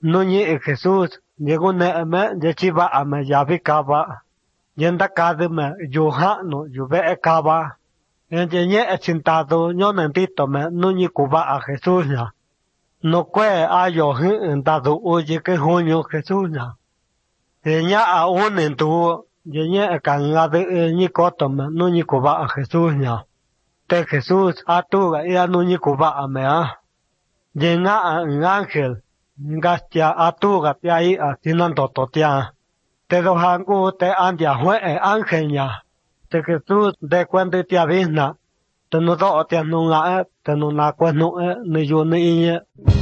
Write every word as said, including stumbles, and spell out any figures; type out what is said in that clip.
Nuñi Jesús, llegó ne'me, yechiva ame yavi kaba. Yenda kadime, yuhano, yuve kaba. Enye echintado, nyonentito me, nuñi kuba a Jesús ya. No kwe ayo hin dado uye que junio Jesús ya. Enya a un en tu, yenye kangade ni kotome, nuñi kuba a Jesús ya. Te Jesús atuga ya nuñi kuba a mea. Yenga a un ángel. Ngastia atuga te ahí a sinando totia. Te dojangu te andia hue ángel ya. Te Jesús de cuando te avizna. Te no do te nunga te nuna pues no ni yo ni